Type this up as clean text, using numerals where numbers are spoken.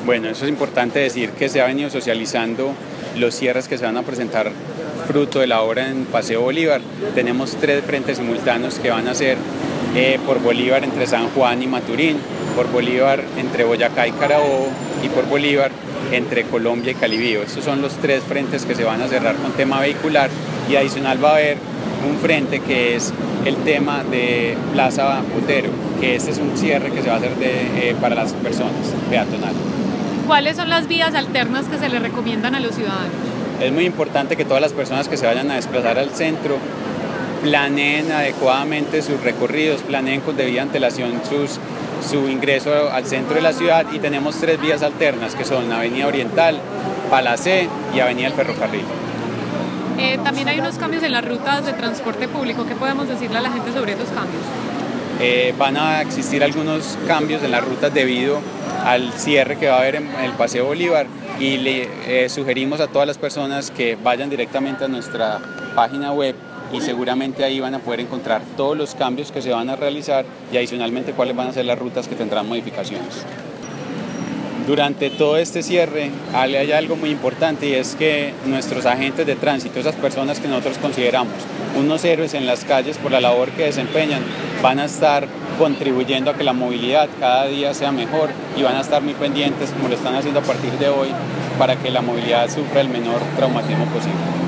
Bueno, eso es importante decir que se ha venido socializando los cierres que se van a presentar fruto de la obra en Paseo Bolívar. Tenemos 3 frentes simultáneos que van a ser por Bolívar entre San Juan y Maturín, por Bolívar entre Boyacá y Carabobo y por Bolívar entre Colombia y Calibío. Estos son los 3 frentes que se van a cerrar con tema vehicular y adicional va a haber un frente que es el tema de Plaza Botero, que este es un cierre que se va a hacer para las personas peatonales. ¿Cuáles son las vías alternas que se le recomiendan a los ciudadanos? Es muy importante que todas las personas que se vayan a desplazar al centro planeen adecuadamente sus recorridos, planeen con debida antelación su ingreso al centro de la ciudad, y tenemos 3 vías alternas que son Avenida Oriental, Palacé y Avenida del Ferrocarril. También hay unos cambios en las rutas de transporte público. ¿Qué podemos decirle a la gente sobre esos cambios? Van a existir algunos cambios en las rutas debido al cierre que va a haber en el Paseo Bolívar, y le sugerimos a todas las personas que vayan directamente a nuestra página web y seguramente ahí van a poder encontrar todos los cambios que se van a realizar y adicionalmente cuáles van a ser las rutas que tendrán modificaciones. Durante todo este cierre hay algo muy importante, y es que nuestros agentes de tránsito, esas personas que nosotros consideramos unos héroes en las calles por la labor que desempeñan, van a estar contribuyendo a que la movilidad cada día sea mejor y van a estar muy pendientes, como lo están haciendo a partir de hoy, para que la movilidad sufra el menor traumatismo posible.